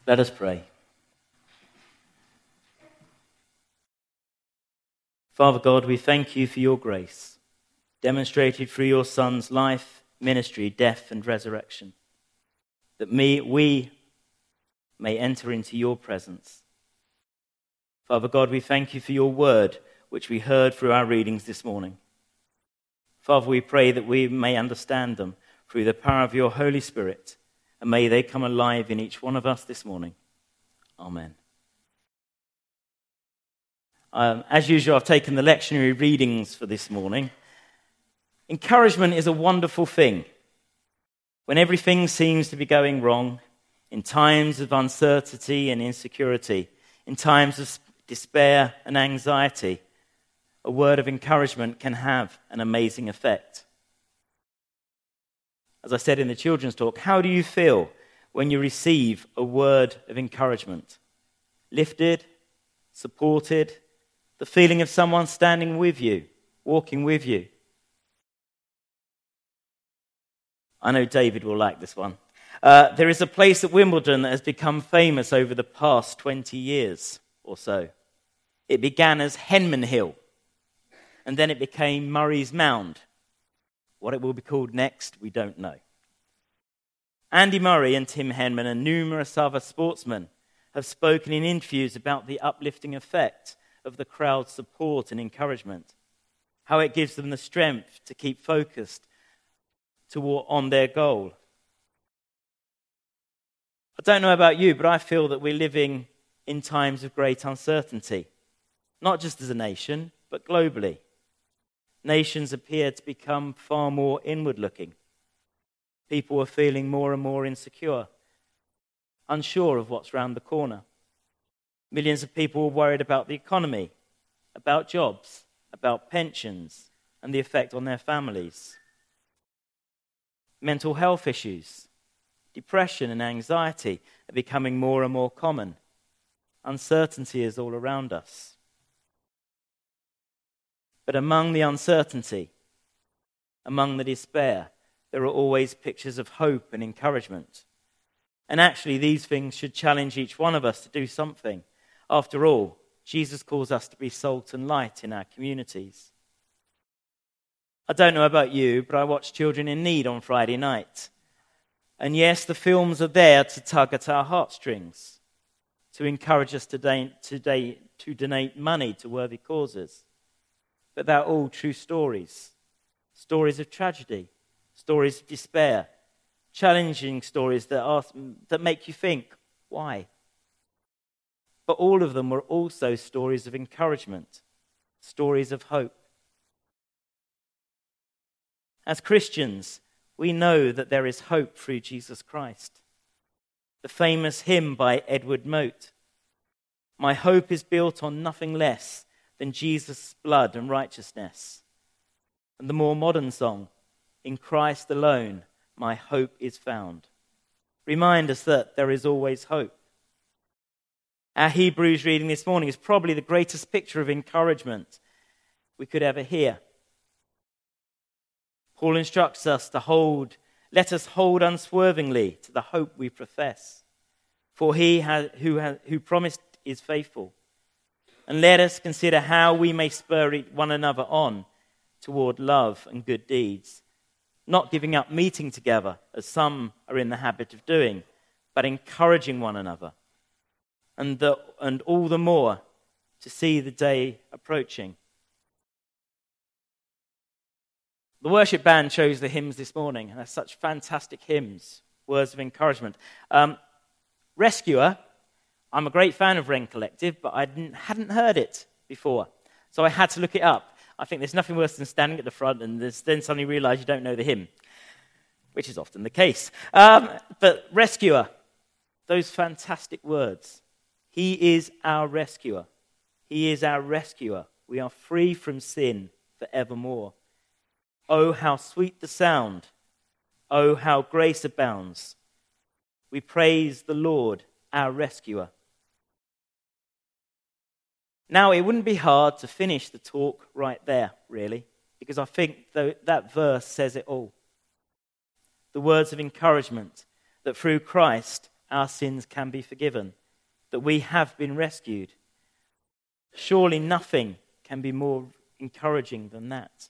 Let us pray. Father God, we thank you for your grace, demonstrated through your Son's life, ministry, death, and resurrection, that we may enter into your presence. Father God, we thank you for your word, which we heard through our readings this morning. Father, we pray that we may understand them through the power of your Holy Spirit, and may they come alive in each one of us this morning. Amen. As usual, I've taken the lectionary readings for this morning. Encouragement is a wonderful thing. When everything seems to be going wrong, in times of uncertainty and insecurity, in times of despair and anxiety, a word of encouragement can have an amazing effect. As I said in the children's talk, how do you feel when you receive a word of encouragement? Lifted, supported, the feeling of someone standing with you, walking with you. I know David will like this one. There is a place at Wimbledon that has become famous over the past 20 years or so. It began as Henman Hill, and then it became Murray's Mound. What it will be called next, we don't know. Andy Murray and Tim Henman and numerous other sportsmen have spoken in interviews about the uplifting effect of the crowd's support and encouragement, how it gives them the strength to keep focused on their goal. I don't know about you, but I feel that we're living in times of great uncertainty, not just as a nation, but globally. Nations appear to become far more inward-looking. People are feeling more and more insecure, unsure of what's round the corner. Millions of people are worried about the economy, about jobs, about pensions, and the effect on their families. Mental health issues, depression and anxiety are becoming more and more common. Uncertainty is all around us. But among the uncertainty, among the despair, there are always pictures of hope and encouragement. And actually, these things should challenge each one of us to do something. After all, Jesus calls us to be salt and light in our communities. I don't know about you, but I watched Children in Need on Friday night. And yes, the films are there to tug at our heartstrings, to encourage us to donate money to worthy causes. But they're all true stories. Stories of tragedy, stories of despair, challenging stories that make you think, why? But all of them were also stories of encouragement, stories of hope. As Christians, we know that there is hope through Jesus Christ. The famous hymn by Edward Mote, "My hope is built on nothing less than Jesus' blood and righteousness." And the more modern song, "In Christ alone my hope is found," remind us that there is always hope. Our Hebrews reading this morning is probably the greatest picture of encouragement we could ever hear. Paul instructs us let us hold unswervingly to the hope we profess. For he who promised is faithful. And let us consider how we may spur one another on toward love and good deeds, not giving up meeting together, as some are in the habit of doing, but encouraging one another. And all the more to see the day approaching. The worship band chose the hymns this morning, and they're such fantastic hymns, words of encouragement. Rescuer, I'm a great fan of Wren Collective, but I hadn't heard it before, so I had to look it up. I think there's nothing worse than standing at the front and then suddenly realize you don't know the hymn, which is often the case. But Rescuer, those fantastic words. He is our rescuer. He is our rescuer. We are free from sin forevermore. Oh, how sweet the sound. Oh, how grace abounds. We praise the Lord, our rescuer. Now, it wouldn't be hard to finish the talk right there, really, because I think that verse says it all. The words of encouragement that through Christ our sins can be forgiven, that we have been rescued. Surely nothing can be more encouraging than that.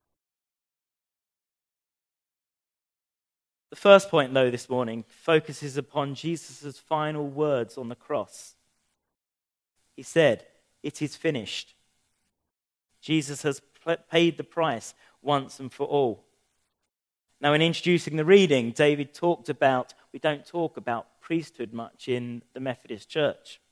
The first point, though, this morning focuses upon Jesus' final words on the cross. He said, "It is finished." Jesus has paid the price once and for all. Now, in introducing the reading, David talked about, we don't talk about priesthood much in the Methodist Church.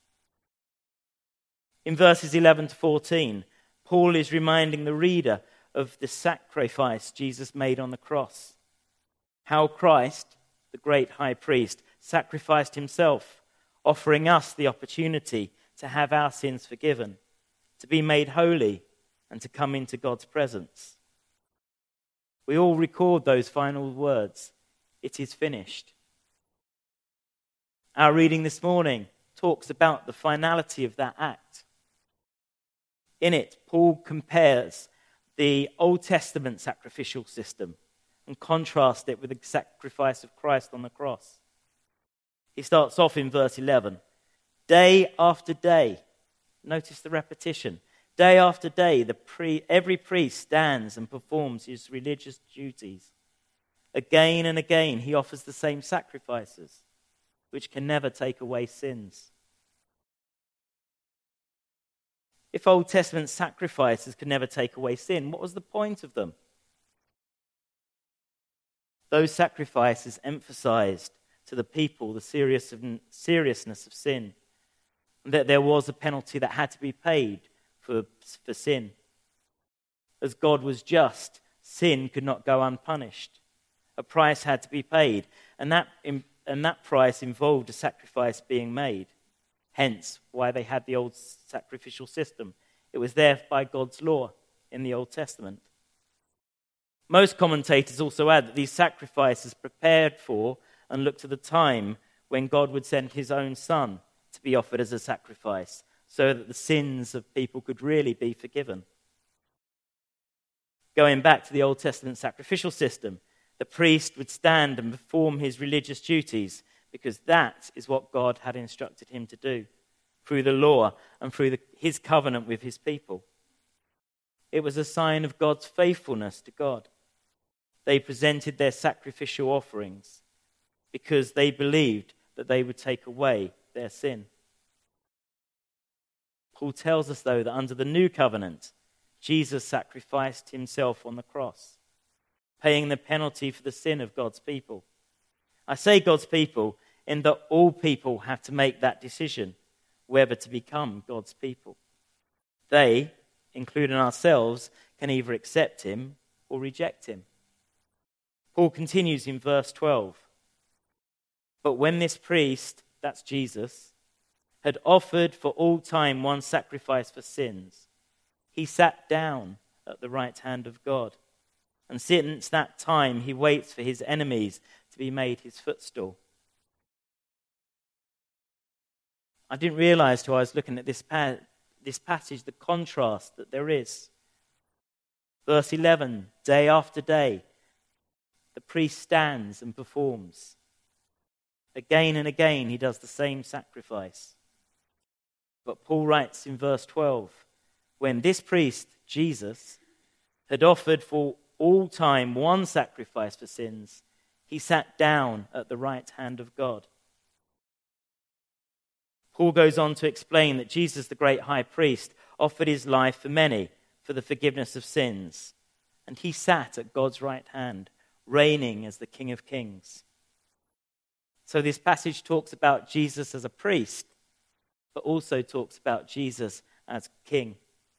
In verses 11 to 14, Paul is reminding the reader of the sacrifice Jesus made on the cross. How Christ, the great high priest, sacrificed himself, offering us the opportunity to have our sins forgiven, to be made holy, and to come into God's presence. We all record those final words, "It is finished." Our reading this morning talks about the finality of that act. In it, Paul compares the Old Testament sacrificial system and contrasts it with the sacrifice of Christ on the cross. He starts off in verse 11. Day after day, notice the repetition. Day after day, every priest stands and performs his religious duties. Again and again, he offers the same sacrifices, which can never take away sins. If Old Testament sacrifices could never take away sin, what was the point of them? Those sacrifices emphasized to the people the seriousness of sin, and that there was a penalty that had to be paid for sin. As God was just, sin could not go unpunished. A price had to be paid, and that price involved a sacrifice being made. Hence, why they had the old sacrificial system. It was there by God's law in the Old Testament. Most commentators also add that these sacrifices prepared for and looked to the time when God would send his own Son to be offered as a sacrifice, so that the sins of people could really be forgiven. Going back to the Old Testament sacrificial system, the priest would stand and perform his religious duties, because that is what God had instructed him to do through the law and through his covenant with his people. It was a sign of God's faithfulness to God. They presented their sacrificial offerings because they believed that they would take away their sin. Paul tells us, though, that under the new covenant, Jesus sacrificed himself on the cross, paying the penalty for the sin of God's people. I say God's people in that all people have to make that decision whether to become God's people. They, including ourselves, can either accept him or reject him. Paul continues in verse 12. But when this priest, that's Jesus, had offered for all time one sacrifice for sins, he sat down at the right hand of God. And since that time, he waits for his enemies to be made his footstool. I didn't realize till I was looking at this passage the contrast that there is. Verse 11, day after day, the priest stands and performs. Again and again, he does the same sacrifice. But Paul writes in verse 12, when this priest, Jesus, had offered for all time one sacrifice for sins, he sat down at the right hand of God. Paul goes on to explain that Jesus, the great high priest, offered his life for many for the forgiveness of sins. And he sat at God's right hand, reigning as the King of Kings. So this passage talks about Jesus as a priest, but also talks about Jesus as king.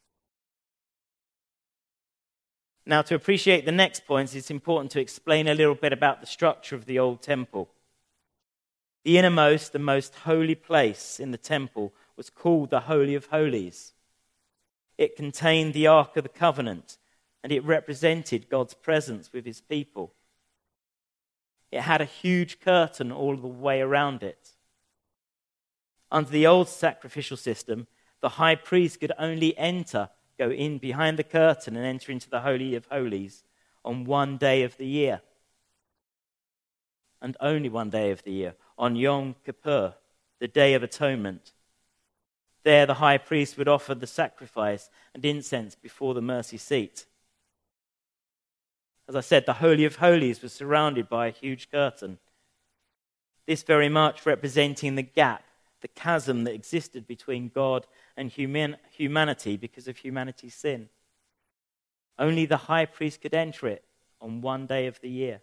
Now, to appreciate the next points, it's important to explain a little bit about the structure of the old temple. The innermost and most holy place in the temple was called the Holy of Holies. It contained the Ark of the Covenant, and it represented God's presence with his people. It had a huge curtain all the way around it. Under the old sacrificial system, the high priest could only go in behind the curtain and enter into the Holy of Holies on one day of the year. And only one day of the year, on Yom Kippur, the Day of Atonement. There the high priest would offer the sacrifice and incense before the mercy seat. As I said, the Holy of Holies was surrounded by a huge curtain. This very much representing the gap, the chasm that existed between God and humanity because of humanity's sin. Only the high priest could enter it on one day of the year.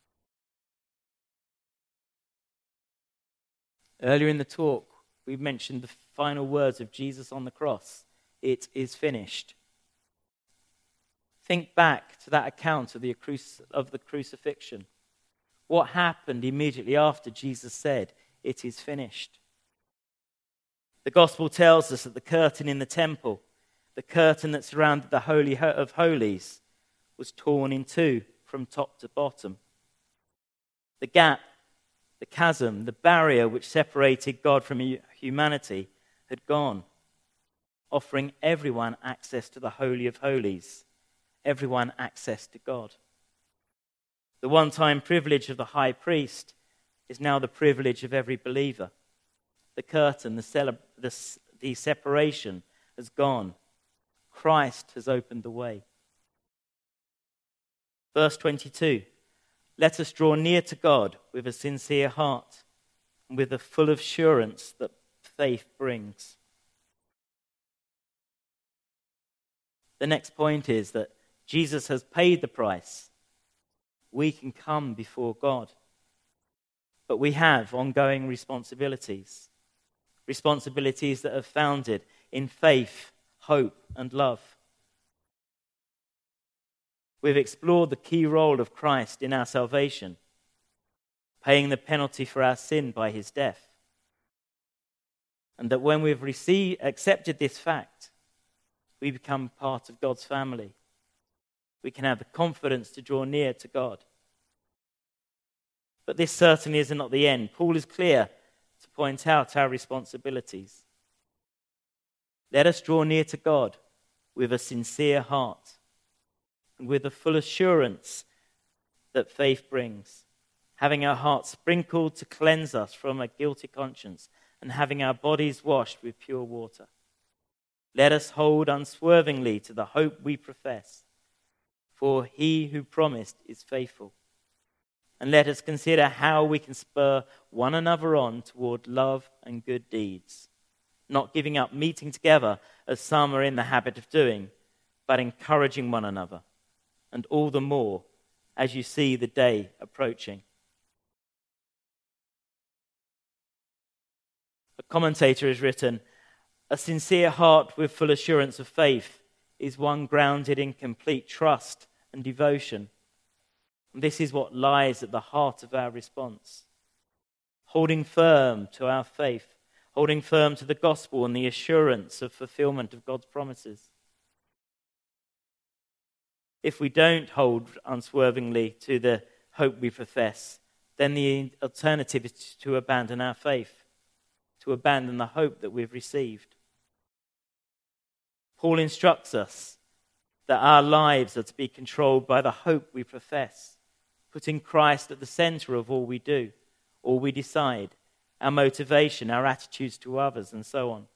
Earlier in the talk, we mentioned the final words of Jesus on the cross. It is finished. Think back to that account of the crucifixion. What happened immediately after Jesus said, "It is finished"? The gospel tells us that the curtain in the temple, the curtain that surrounded the Holy of Holies, was torn in two from top to bottom. The gap, the chasm, the barrier which separated God from humanity had gone, offering everyone access to the Holy of Holies, everyone access to God. The one-time privilege of the high priest is now the privilege of every believer. The curtain, the separation has gone. Christ has opened the way. Verse 22, let us draw near to God with a sincere heart and with a full assurance that faith brings. The next point is that Jesus has paid the price. We can come before God. But we have ongoing responsibilities. Responsibilities that are founded in faith, hope, and love. We've explored the key role of Christ in our salvation, paying the penalty for our sin by his death. And that when we've accepted this fact, we become part of God's family. We can have the confidence to draw near to God. But this certainly is not the end. Paul is clear to point out our responsibilities. Let us draw near to God with a sincere heart and with a full assurance that faith brings, having our hearts sprinkled to cleanse us from a guilty conscience and having our bodies washed with pure water. Let us hold unswervingly to the hope we profess, for he who promised is faithful. And let us consider how we can spur one another on toward love and good deeds, not giving up meeting together as some are in the habit of doing, but encouraging one another, and all the more as you see the day approaching. A commentator has written, a sincere heart with full assurance of faith is one grounded in complete trust and devotion. And this is what lies at the heart of our response. Holding firm to our faith, holding firm to the gospel and the assurance of fulfillment of God's promises. If we don't hold unswervingly to the hope we profess, then the alternative is to abandon our faith, to abandon the hope that we've received. Paul instructs us that our lives are to be controlled by the hope we profess, putting Christ at the center of all we do, all we decide, our motivation, our attitudes to others, and so on.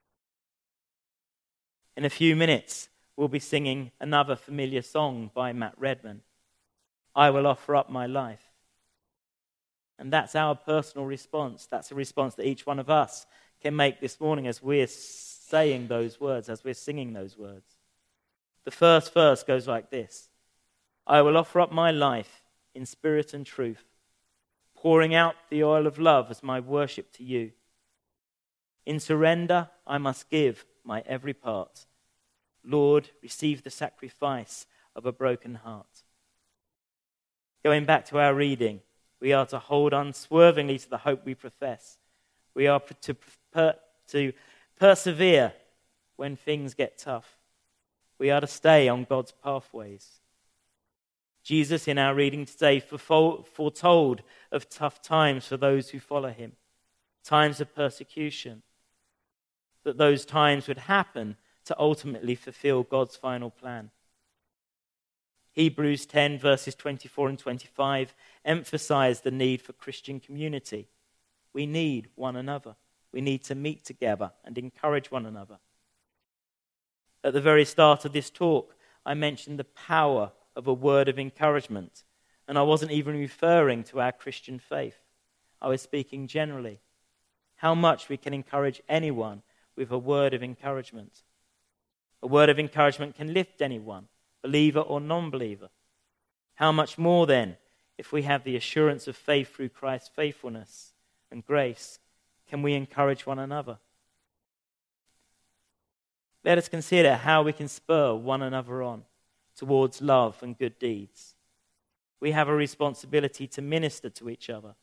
In a few minutes, we'll be singing another familiar song by Matt Redman, I Will Offer Up My Life. And that's our personal response. That's a response that each one of us can make this morning as we're saying those words, as we're singing those words. The first verse goes like this. I will offer up my life in spirit and truth, pouring out the oil of love as my worship to you. In surrender, I must give my every part. Lord, receive the sacrifice of a broken heart. Going back to our reading, we are to hold unswervingly to the hope we profess. We are to persevere when things get tough. We are to stay on God's pathways. Jesus, in our reading today, foretold of tough times for those who follow him, times of persecution, that those times would happen to ultimately fulfill God's final plan. Hebrews 10 verses 24 and 25 emphasize the need for Christian community, We need one another. We need to meet together and encourage one another. At the very start of this talk, I mentioned the power of a word of encouragement, and I wasn't even referring to our Christian faith. I was speaking generally. How much we can encourage anyone with a word of encouragement. A word of encouragement can lift anyone, believer or non-believer. How much more then, if we have the assurance of faith through Christ's faithfulness and grace, can we encourage one another? Let us consider how we can spur one another on towards love and good deeds. We have a responsibility to minister to each other.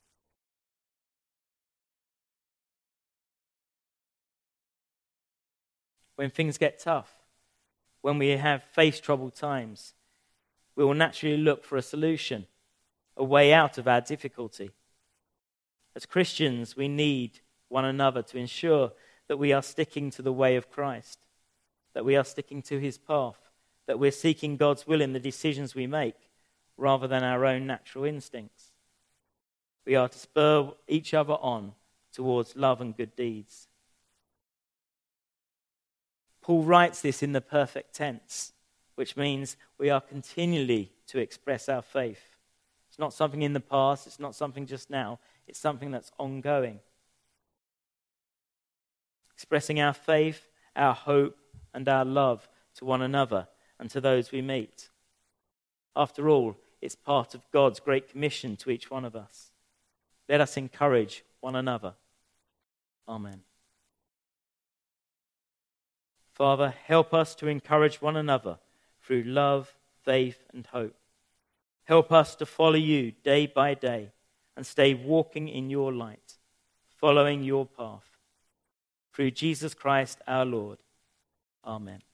When things get tough, when we have faced troubled times, we will naturally look for a solution, a way out of our difficulty. As Christians, we need one another to ensure that we are sticking to the way of Christ, that we are sticking to his path, that we're seeking God's will in the decisions we make, rather than our own natural instincts. We are to spur each other on towards love and good deeds. Paul writes this in the perfect tense, which means we are continually to express our faith. It's not something in the past, it's not something just now, it's something that's ongoing. Expressing our faith, our hope, and our love to one another and to those we meet. After all, it's part of God's great commission to each one of us. Let us encourage one another. Amen. Father, help us to encourage one another through love, faith, and hope. Help us to follow you day by day and stay walking in your light, following your path. Through Jesus Christ our Lord. Amen.